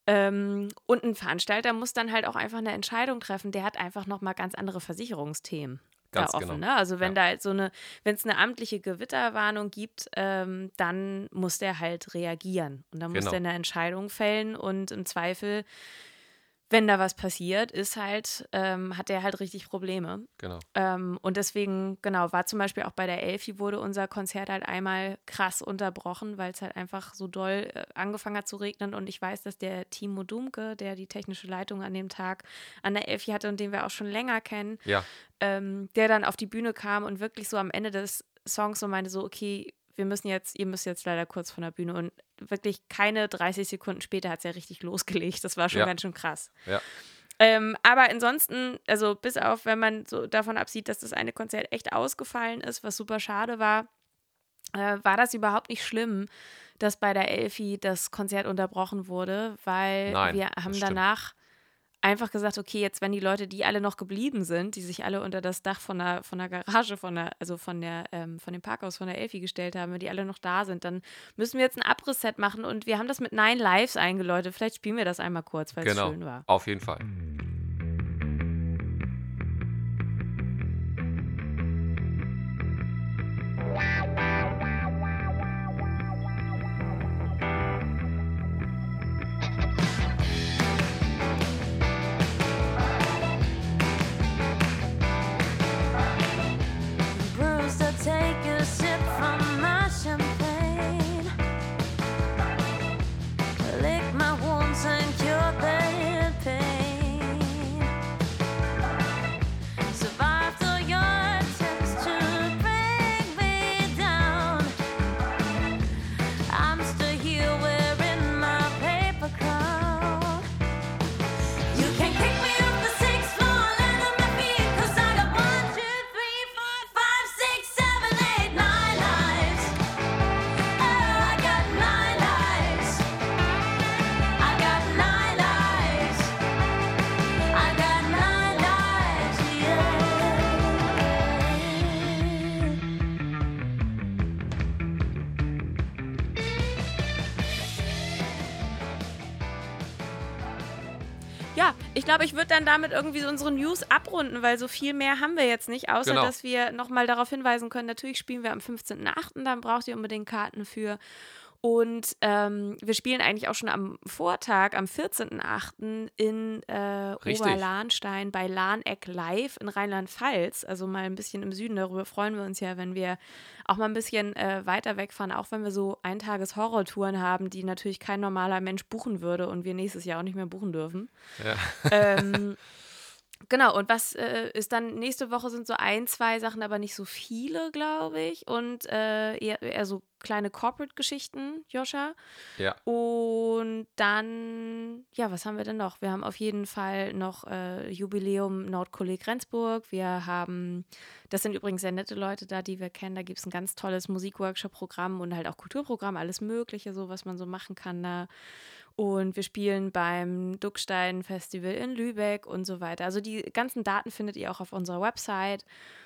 Ähm, und ein Veranstalter muss dann halt auch einfach eine Entscheidung treffen. Der hat einfach nochmal ganz andere Versicherungsthemen Ganz da offen. genau. Ne? Also wenn Ja. da halt so eine, wenn es eine amtliche Gewitterwarnung gibt, ähm, dann muss der halt reagieren. Und dann muss Genau. der eine Entscheidung fällen und im Zweifel, wenn da was passiert, ist halt, ähm, hat der halt richtig Probleme. Genau. Ähm, und deswegen, genau, war zum Beispiel auch bei der Elfi wurde unser Konzert halt einmal krass unterbrochen, weil es halt einfach so doll äh, angefangen hat zu regnen. Und ich weiß, dass der Timo Dumke, der die technische Leitung an dem Tag an der Elfi hatte und den wir auch schon länger kennen, Ja. ähm, der dann auf die Bühne kam und wirklich so am Ende des Songs so meinte so, okay, wir müssen jetzt, ihr müsst jetzt leider kurz von der Bühne. Und wirklich keine dreißig Sekunden später hat es ja richtig losgelegt. Das war schon Ja. ganz schön krass. Ja. Ähm, aber ansonsten, also bis auf, wenn man so davon absieht, dass das eine Konzert echt ausgefallen ist, was super schade war, äh, war das überhaupt nicht schlimm, dass bei der Elfi das Konzert unterbrochen wurde, weil Nein, wir das haben stimmt. danach einfach gesagt, okay, jetzt wenn die Leute, die alle noch geblieben sind, die sich alle unter das Dach von der, von der Garage, von der, also von der, ähm, von dem Parkhaus von der Elfi gestellt haben, wenn die alle noch da sind, dann müssen wir jetzt ein Abrissset machen und wir haben das mit Nine Lives eingeläutet. Vielleicht spielen wir das einmal kurz, weil es Genau. schön war. Auf jeden Fall. Bruised, I take a sip from my champagne. Lick my wounds and cure their pain. Survived all your attempts Ja, ich glaube, ich würde dann damit irgendwie so unsere News abrunden, weil so viel mehr haben wir jetzt nicht, außer Genau. dass wir nochmal darauf hinweisen können, natürlich spielen wir am fünfzehnten achten, dann braucht ihr unbedingt Karten für. Und ähm, wir spielen eigentlich auch schon am Vortag, am vierzehnten achten in äh, Richtig. Oberlahnstein bei Lahneck Live in Rheinland-Pfalz, also mal ein bisschen im Süden. Darüber freuen wir uns ja, wenn wir auch mal ein bisschen äh, weiter wegfahren, auch wenn wir so Eintages-Horrortouren haben, die natürlich kein normaler Mensch buchen würde und wir nächstes Jahr auch nicht mehr buchen dürfen. Ja. ähm, Genau, und was äh, ist dann, nächste Woche sind so ein, zwei Sachen, aber nicht so viele, glaube ich. Und äh, eher, eher so kleine Corporate-Geschichten, Joscha. Ja. Und dann, ja, was haben wir denn noch? Wir haben auf jeden Fall noch äh, Jubiläum Nordkolleg Rendsburg. Wir haben, das sind übrigens sehr nette Leute da, die wir kennen. Da gibt es ein ganz tolles Musikworkshop-Programm und halt auch Kulturprogramm, alles Mögliche, so was man so machen kann da. Und wir spielen beim Duckstein-Festival in Lübeck und so weiter. Also die ganzen Daten findet ihr auch auf unserer Website.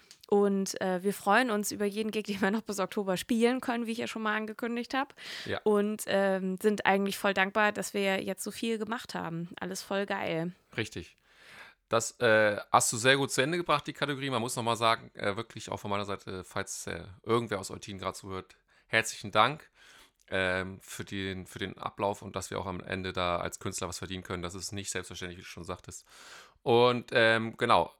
Und äh, wir freuen uns über jeden Gig, den wir noch bis Oktober spielen können, wie ich ja schon mal angekündigt habe. Ja. Und ähm, sind eigentlich voll dankbar, dass wir jetzt so viel gemacht haben. Alles voll geil. Richtig. Das äh, hast du sehr gut zu Ende gebracht, die Kategorie. Man muss nochmal sagen, äh, wirklich auch von meiner Seite, falls äh, irgendwer aus Eutin gerade zuhört, herzlichen Dank. Ähm, für, den, für den Ablauf und dass wir auch am Ende da als Künstler was verdienen können. Das ist nicht selbstverständlich, wie du schon sagtest. Und ähm, genau,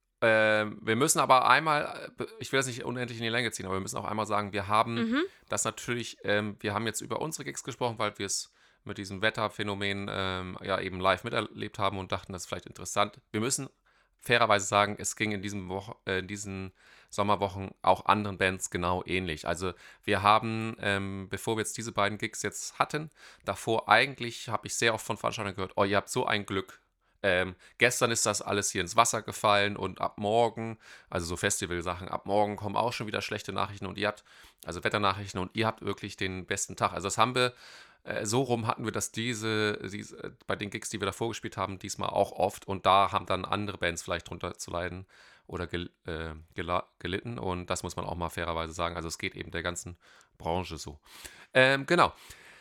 ähm, wir müssen aber einmal, ich will das nicht unendlich in die Länge ziehen, aber wir müssen auch einmal sagen, wir haben Mhm. das natürlich, ähm, wir haben jetzt über unsere Gigs gesprochen, weil wir es mit diesem Wetterphänomen ähm, ja eben live miterlebt haben und dachten, das ist vielleicht interessant. Wir müssen fairerweise sagen, es ging in, diesem Woche, äh, in diesen Sommerwochen auch anderen Bands genau ähnlich. Also wir haben, ähm, bevor wir jetzt diese beiden Gigs jetzt hatten, davor eigentlich habe ich sehr oft von Veranstaltern gehört, oh, ihr habt so ein Glück. Ähm, gestern ist das alles hier ins Wasser gefallen und ab morgen, also so Festivalsachen, ab morgen kommen auch schon wieder schlechte Nachrichten und ihr habt, also Wetternachrichten und ihr habt wirklich den besten Tag. Also das haben wir, äh, so rum hatten wir das diese, diese, äh, bei den Gigs, die wir davor gespielt haben, diesmal auch oft und da haben dann andere Bands vielleicht drunter zu leiden oder gel, äh, gela, gelitten und das muss man auch mal fairerweise sagen. Also es geht eben der ganzen Branche so. Ähm, genau.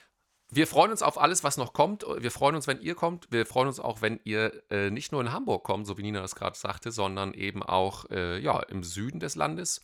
Wir freuen uns auf alles, was noch kommt. Wir freuen uns, wenn ihr kommt. Wir freuen uns auch, wenn ihr äh, nicht nur in Hamburg kommt, so wie Nina das gerade sagte, sondern eben auch äh, ja, im Süden des Landes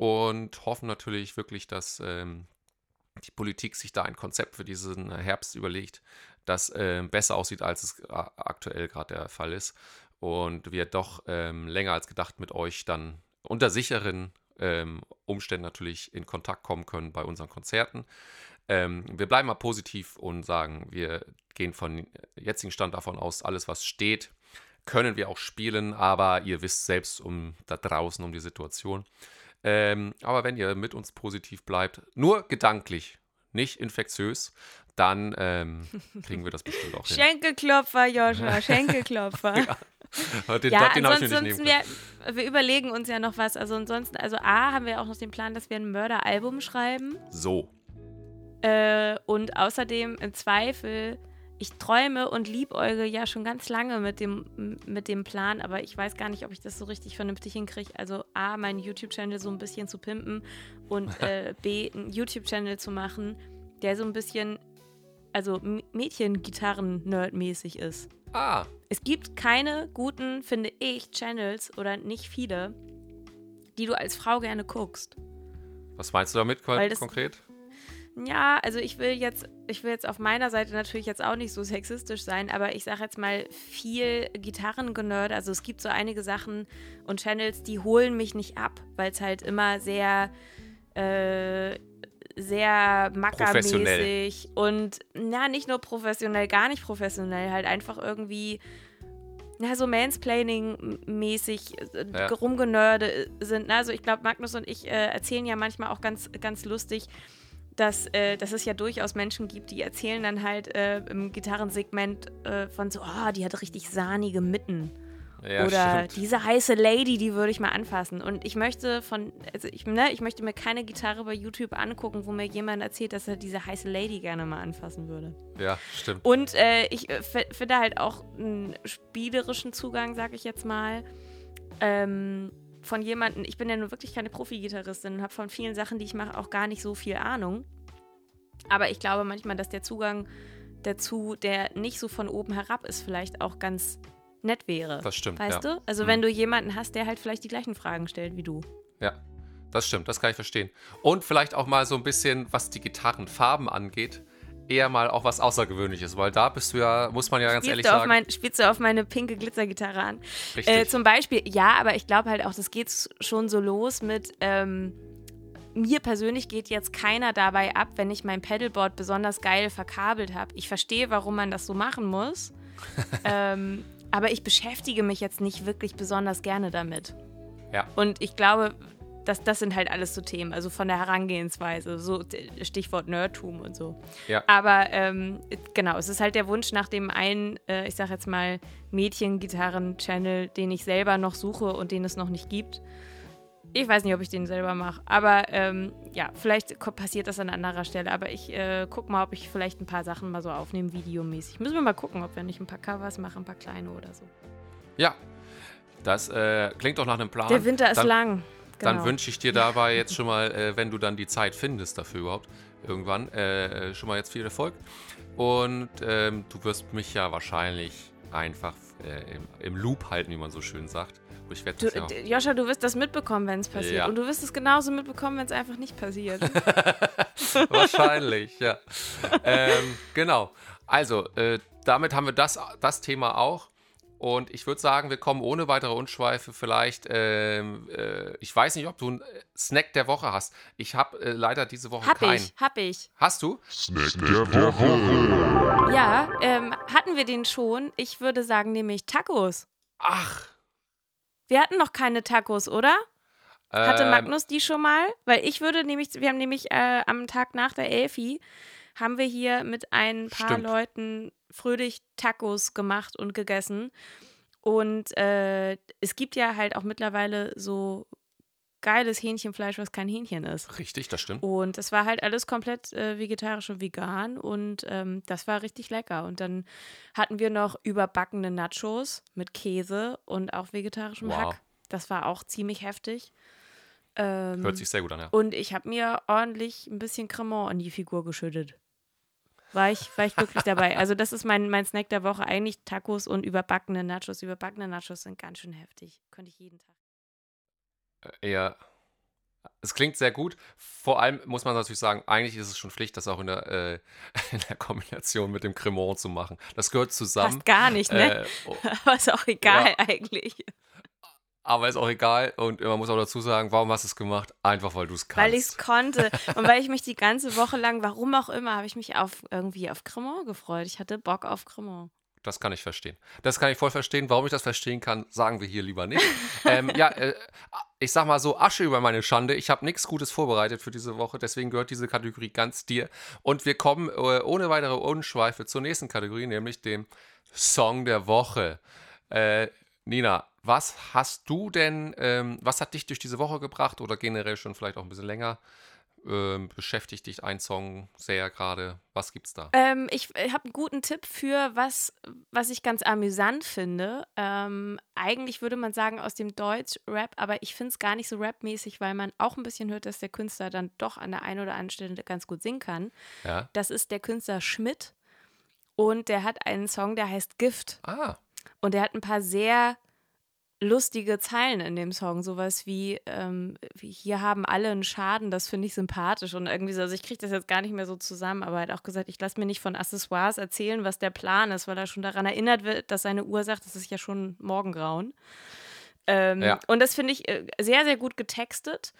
und hoffen natürlich wirklich, dass ähm, die Politik sich da ein Konzept für diesen Herbst überlegt, das äh, besser aussieht, als es äh, aktuell gerade der Fall ist. Und wir doch ähm, länger als gedacht mit euch dann unter sicheren ähm, Umständen natürlich in Kontakt kommen können bei unseren Konzerten. Ähm, wir bleiben mal positiv und sagen, wir gehen von jetzigen Stand davon aus, alles was steht, können wir auch spielen, aber ihr wisst selbst um da draußen um die Situation. Ähm, aber wenn ihr mit uns positiv bleibt, nur gedanklich, nicht infektiös, dann ähm, kriegen wir das bestimmt auch hin. Schenkelklopfer, Joscha, Schenkelklopfer. Ja, den, Ja, den habe ich mir nicht ansonsten, nehmen wir, können. wir überlegen uns ja noch was. Also ansonsten, also A, haben wir auch noch den Plan, dass wir ein Mörderalbum schreiben. So. Äh, und außerdem im Zweifel, ich träume und liebäuge ja schon ganz lange mit dem, mit dem Plan, aber ich weiß gar nicht, ob ich das so richtig vernünftig hinkriege. Also A, meinen YouTube-Channel so ein bisschen zu pimpen und äh, B, einen YouTube-Channel zu machen, der so ein bisschen, also M- Mädchen-Gitarren-Nerd-mäßig ist. Ah, Es gibt keine guten, finde ich, Channels oder nicht viele, die du als Frau gerne guckst. was meinst du damit Weil das- konkret? Ja, also ich will jetzt, ich will jetzt auf meiner Seite natürlich jetzt auch nicht so sexistisch sein, aber ich sage jetzt mal viel Gitarrengenörd. Also es gibt so einige Sachen und Channels, die holen mich nicht ab, weil es halt immer sehr, äh, sehr mackermäßig und na, nicht nur professionell, gar nicht professionell, halt einfach irgendwie na, so Mansplaining-mäßig äh, Ja. rumgenörde sind. Also ich glaube, Magnus und ich äh, erzählen ja manchmal auch ganz, ganz lustig, dass, äh, dass es ja durchaus Menschen gibt, die erzählen dann halt äh, im Gitarrensegment äh, von so, oh, die hat richtig sahnige Mitten. Ja, Oder stimmt. diese heiße Lady, die würde ich mal anfassen. Und ich möchte von, also ich, ne, ich möchte mir keine Gitarre bei YouTube angucken, wo mir jemand erzählt, dass er diese heiße Lady gerne mal anfassen würde. Ja, stimmt. Und äh, ich äh, f- finde halt auch einen spielerischen Zugang, sag ich jetzt mal, ähm, von jemandem, ich bin ja nun wirklich keine Profi-Gitarristin und habe von vielen Sachen, die ich mache, auch gar nicht so viel Ahnung. Aber ich glaube manchmal, dass der Zugang dazu, der nicht so von oben herab ist, vielleicht auch ganz nett wäre. Das stimmt, weißt ja. du? Also Mhm. wenn du jemanden hast, der halt vielleicht die gleichen Fragen stellt wie du. Ja, das stimmt, das kann ich verstehen. Und vielleicht auch mal so ein bisschen, was die Gitarrenfarben angeht, eher mal auch was Außergewöhnliches, weil da bist du ja, muss man ja ganz Spielst ehrlich du, auf sagen. mein, spielst du auf meine pinke Glitzergitarre an? Richtig. Äh, zum Beispiel, ja, aber ich glaube halt auch, das geht schon so los mit, ähm, mir persönlich geht jetzt keiner dabei ab, wenn ich mein Pedalboard besonders geil verkabelt habe. Ich verstehe, warum man das so machen muss, ähm, aber ich beschäftige mich jetzt nicht wirklich besonders gerne damit. Ja. Und ich glaube, das, das sind halt alles so Themen, also von der Herangehensweise, so Stichwort Nerdtum und so. Ja. Aber ähm, genau, es ist halt der Wunsch nach dem einen, äh, ich sag jetzt mal, Mädchen-Gitarren-Channel, den ich selber noch suche und den es noch nicht gibt. Ich weiß nicht, ob ich den selber mache, aber ähm, ja, vielleicht ko- passiert das an anderer Stelle. Aber ich äh, guck mal, ob ich vielleicht ein paar Sachen mal so aufnehme, videomäßig. Müssen wir mal gucken, ob wir nicht ein paar Covers machen, ein paar kleine oder so. Ja, das äh, klingt doch nach einem Plan. Der Winter ist dann, lang. Genau. Dann wünsche ich dir dabei jetzt schon mal, äh, wenn du dann die Zeit findest dafür überhaupt, irgendwann, äh, schon mal jetzt viel Erfolg. Und ähm, du wirst mich ja wahrscheinlich einfach äh, im, im Loop halten, wie man so schön sagt. Ich werde Du, das ja auch. d- Joscha, du wirst das mitbekommen, wenn es passiert. Ja. Und du wirst es genauso mitbekommen, wenn es einfach nicht passiert. Wahrscheinlich, ja. ähm, genau. Also, äh, damit haben wir das, das Thema auch. Und ich würde sagen, wir kommen ohne weitere Unschweife vielleicht. Ähm, äh, ich weiß nicht, ob du einen Snack der Woche hast. Ich habe äh, leider diese Woche Hab keinen. ich, hab ich. Hast du? Snack der Woche. Ja, ähm, hatten wir den schon? Ich würde sagen, nämlich Tacos. Ach. Wir hatten noch keine Tacos, oder? Hatte ähm, Magnus die schon mal? Weil ich würde nämlich, wir haben nämlich äh, am Tag nach der Elfi, haben wir hier mit ein paar Stimmt. Leuten fröhlich Tacos gemacht und gegessen. Und äh, es gibt ja halt auch mittlerweile so geiles Hähnchenfleisch, was kein Hähnchen ist. Richtig, das stimmt. Und es war halt alles komplett äh, vegetarisch und vegan und ähm, das war richtig lecker. Und dann hatten wir noch überbackene Nachos mit Käse und auch vegetarischem Wow. Hack. Das war auch ziemlich heftig. Ähm, Hört sich sehr gut an, ja. Und ich habe mir ordentlich ein bisschen Cremant in die Figur geschüttet. War ich, war ich glücklich dabei. Also das ist mein, mein Snack der Woche. Eigentlich Tacos und überbackene Nachos. Überbackene Nachos sind ganz schön heftig. Könnte ich jeden Tag. Ja, es klingt sehr gut. Vor allem muss man natürlich sagen, eigentlich ist es schon Pflicht, das auch in der, äh, in der Kombination mit dem Cremant zu machen. Das gehört zusammen. Passt gar nicht, ne? Äh, oh, Aber ist auch egal Ja. eigentlich. aber ist auch egal. Und man muss auch dazu sagen, warum hast du es gemacht? Einfach, weil du es kannst. Weil ich es konnte. Und weil ich mich die ganze Woche lang, warum auch immer, habe ich mich auf irgendwie auf Cremant gefreut. Ich hatte Bock auf Cremant. Das kann ich verstehen. Das kann ich voll verstehen. Warum ich das verstehen kann, sagen wir hier lieber nicht. ähm, ja, äh, ich sag mal so, Asche über meine Schande. Ich habe nichts Gutes vorbereitet für diese Woche, deswegen gehört diese Kategorie ganz dir. Und wir kommen äh, ohne weitere Unschweife zur nächsten Kategorie, nämlich dem Song der Woche. Äh, Nina, was hast du denn, ähm, was hat dich durch diese Woche gebracht oder generell schon vielleicht auch ein bisschen länger? Ähm, beschäftigt dich ein Song sehr gerade? Was gibt's da? Ähm, ich ich habe einen guten Tipp für was, was ich ganz amüsant finde. Ähm, eigentlich würde man sagen aus dem Deutsch-Rap, aber ich finde es gar nicht so rapmäßig, weil man auch ein bisschen hört, dass der Künstler dann doch an der einen oder anderen Stelle ganz gut singen kann. Ja. Das ist der Künstler Schmidt und der hat einen Song, der heißt Gift. Ah, Und der hat ein paar sehr lustige Zeilen in dem Song. Sowas wie, ähm, wie hier haben alle einen Schaden, das finde ich sympathisch. Und irgendwie so, also ich kriege das jetzt gar nicht mehr so zusammen, aber er hat auch gesagt, ich lasse mir nicht von Accessoires erzählen, was der Plan ist, weil er schon daran erinnert wird, dass seine Uhr sagt, das ist ja schon Morgengrauen. Ähm, Ja. Und das finde ich äh, sehr, sehr gut getextet.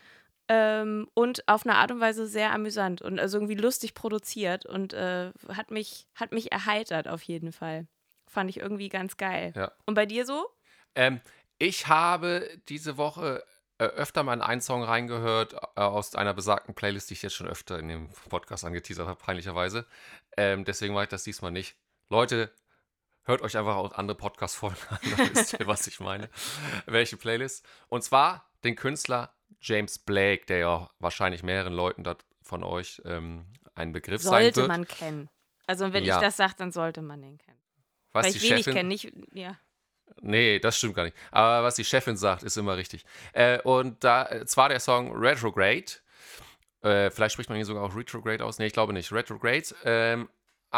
Ähm, und auf eine Art und Weise sehr amüsant und also irgendwie lustig produziert und äh, hat mich, hat mich erheitert auf jeden Fall. Fand ich irgendwie ganz geil. ja. Und bei dir so? Ähm, ich habe diese Woche äh, öfter mal in einen Song reingehört äh, aus einer besagten Playlist, die ich jetzt schon öfter in dem Podcast angeteasert habe, peinlicherweise. Ähm, deswegen mache ich das diesmal nicht. Leute, hört euch einfach auch andere Podcast-Folgen an, dann wisst ihr, was ich meine. Welche Playlist? Und zwar den Künstler James Blake, der ja wahrscheinlich mehreren Leuten dat von euch ähm, ein Begriff sein Sollte wird. man kennen. Also wenn Ja. ich das sage, dann sollte man den kennen. Was Weil die ich wenig Chefin- kenne, nicht, ja. Nee, das stimmt gar nicht. Aber was die Chefin sagt, ist immer richtig. Äh, und da, äh, zwar der Song Retrograde. Äh, vielleicht spricht man hier sogar auch Retrograde aus. Nee, ich glaube nicht. Retrograde. Ähm, ein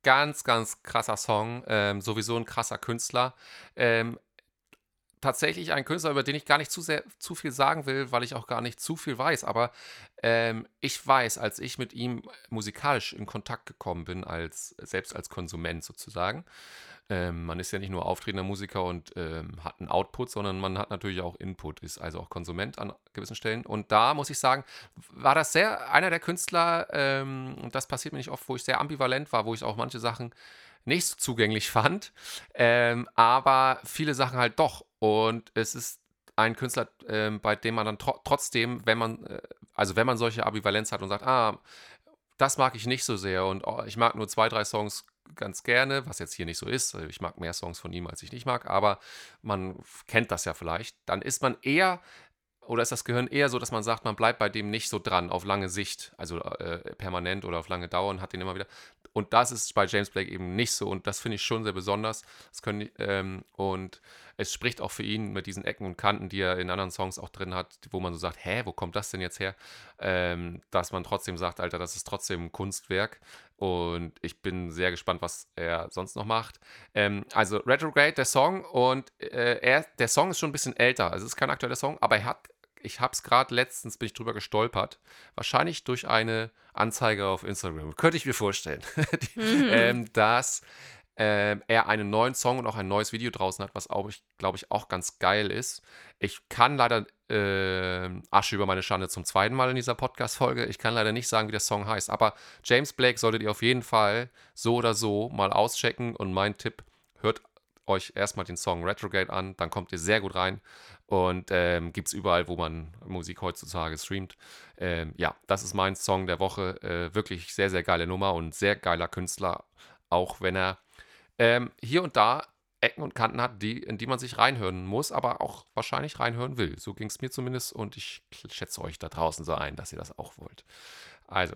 ganz, ganz krasser Song. Ähm, sowieso ein krasser Künstler. Ähm, tatsächlich ein Künstler, über den ich gar nicht zu sehr, zu viel sagen will, weil ich auch gar nicht zu viel weiß. Aber ähm, ich weiß, als ich mit ihm musikalisch in Kontakt gekommen bin, als selbst als Konsument sozusagen, ähm, man ist ja nicht nur auftretender Musiker und ähm, hat einen Output, sondern man hat natürlich auch Input, ist also auch Konsument an gewissen Stellen. Und da muss ich sagen, war das sehr einer der Künstler, ähm, und das passiert mir nicht oft, wo ich sehr ambivalent war, wo ich auch manche Sachen nicht so zugänglich fand, ähm, aber viele Sachen halt doch. Und es ist ein Künstler, ähm, bei dem man dann tro- trotzdem, wenn man, äh, also wenn man solche Ambivalenz hat und sagt, ah, das mag ich nicht so sehr und oh, ich mag nur zwei, drei Songs ganz gerne, was jetzt hier nicht so ist. Ich mag mehr Songs von ihm, als ich nicht mag, aber man kennt das ja vielleicht. Dann ist man eher, oder ist das Gehirn eher so, dass man sagt, man bleibt bei dem nicht so dran, auf lange Sicht, also äh, permanent oder auf lange Dauer und hat den immer wieder. Und das ist bei James Blake eben nicht so und das finde ich schon sehr besonders. Das können, ähm, und es spricht auch für ihn mit diesen Ecken und Kanten, die er in anderen Songs auch drin hat, wo man so sagt, hä, wo kommt das denn jetzt her? Ähm, dass man trotzdem sagt, Alter, das ist trotzdem ein Kunstwerk. Und ich bin sehr gespannt, was er sonst noch macht. Ähm, also Retrograde, der Song, und äh, er, der Song ist schon ein bisschen älter. Also es ist kein aktueller Song, aber er hat, ich habe es gerade letztens, bin ich drüber gestolpert, wahrscheinlich durch eine Anzeige auf Instagram, könnte ich mir vorstellen, die, mhm. ähm, dass ähm, er einen neuen Song und auch ein neues Video draußen hat, was auch, ich, glaube ich, auch ganz geil ist. Ich kann leider äh, Asche über meine Schande zum zweiten Mal in dieser Podcast-Folge, ich kann leider nicht sagen, wie der Song heißt, aber James Blake solltet ihr auf jeden Fall so oder so mal auschecken und mein Tipp, hört euch erstmal den Song Retrograde an, dann kommt ihr sehr gut rein und ähm, gibt es überall, wo man Musik heutzutage streamt. Ähm, ja, das ist mein Song der Woche, äh, wirklich sehr, sehr geile Nummer und sehr geiler Künstler, auch wenn er ähm, hier und da Ecken und Kanten hat, die, in die man sich reinhören muss, aber auch wahrscheinlich reinhören will. So ging es mir zumindest und ich schätze euch da draußen so ein, dass ihr das auch wollt. Also,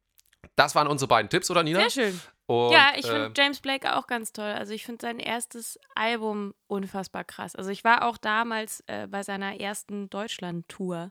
das waren unsere beiden Tipps, oder Nina? Sehr schön. Und, ja, ich finde äh, James Blake auch ganz toll. Also ich finde sein erstes Album unfassbar krass. Also ich war auch damals äh, bei seiner ersten Deutschland-Tour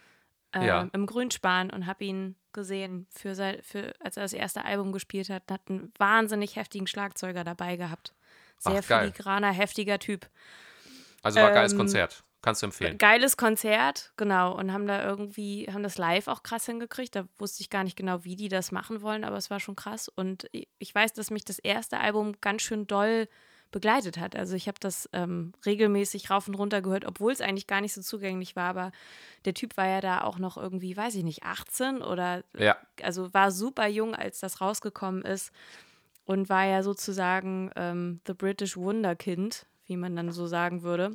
äh, ja. im Grünspan und habe ihn gesehen, für sein, für, als er das erste Album gespielt hat. Hat einen wahnsinnig heftigen Schlagzeuger dabei gehabt. Sehr Ach, filigraner, heftiger Typ. Also war ein ähm, geiles Konzert. Kannst du empfehlen. Geiles Konzert, genau. Und haben da irgendwie, haben das live auch krass hingekriegt. Da wusste ich gar nicht genau, wie die das machen wollen, aber es war schon krass. Und ich weiß, dass mich das erste Album ganz schön doll begleitet hat. Also ich habe das ähm, regelmäßig rauf und runter gehört, obwohl es eigentlich gar nicht so zugänglich war. Aber der Typ war ja da auch noch irgendwie, weiß ich nicht, achtzehn oder, ja. also war super jung, als das rausgekommen ist. Und war ja sozusagen ähm, The British Wunderkind, wie man dann so sagen würde.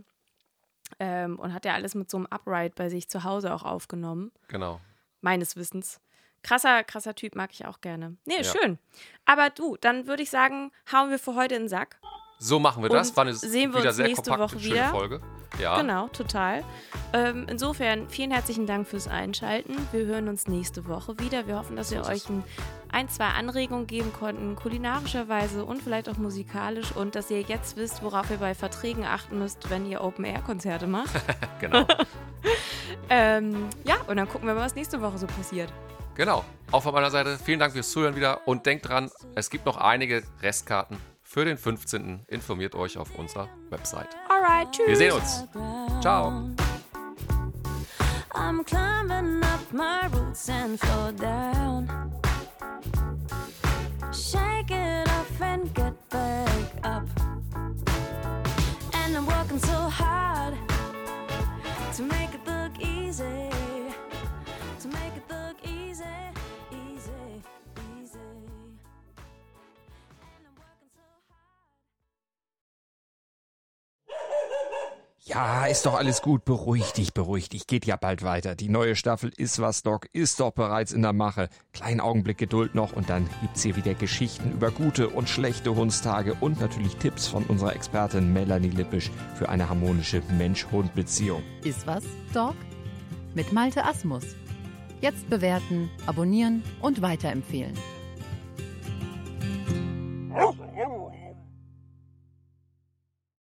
Ähm, und hat ja alles mit so einem Upright bei sich zu Hause auch aufgenommen. Genau. Meines Wissens. Krasser, krasser Typ, mag ich auch gerne. Nee, ja. schön. Aber du, dann würde ich sagen, hauen wir für heute in den Sack. So machen wir das. Und War eine sehen wir wieder uns sehr nächste kompakte, Woche schöne wieder. Folge. Ja. Genau, total. Ähm, insofern, vielen herzlichen Dank fürs Einschalten. Wir hören uns nächste Woche wieder. Wir hoffen, dass wir so euch ein, ein, zwei Anregungen geben konnten, kulinarischerweise und vielleicht auch musikalisch. Und dass ihr jetzt wisst, worauf ihr bei Verträgen achten müsst, wenn ihr Open-Air-Konzerte macht. Genau. ähm, ja, und dann gucken wir mal, was nächste Woche so passiert. Genau. Auch von meiner Seite, vielen Dank fürs Zuhören wieder. Und denkt dran, es gibt noch einige Restkarten für den fünfzehnten Informiert euch auf unserer Website. Alright, tschüss. Wir sehen uns. Ciao. I'm climbing up my roots and fall down. Shake it off and get back up. And I'm working so hard to make it look easy. To make it look easy, easy, easy. Ja, ist doch alles gut. Beruhig dich, beruhig dich. Geht ja bald weiter. Die neue Staffel Ist was, Doc ist doch bereits in der Mache. Kleinen Augenblick Geduld noch und dann gibt's hier wieder Geschichten über gute und schlechte Hundstage und natürlich Tipps von unserer Expertin Melanie Lippisch für eine harmonische Mensch-Hund-Beziehung. Ist was, Doc? Mit Malte Asmus. Jetzt bewerten, abonnieren und weiterempfehlen.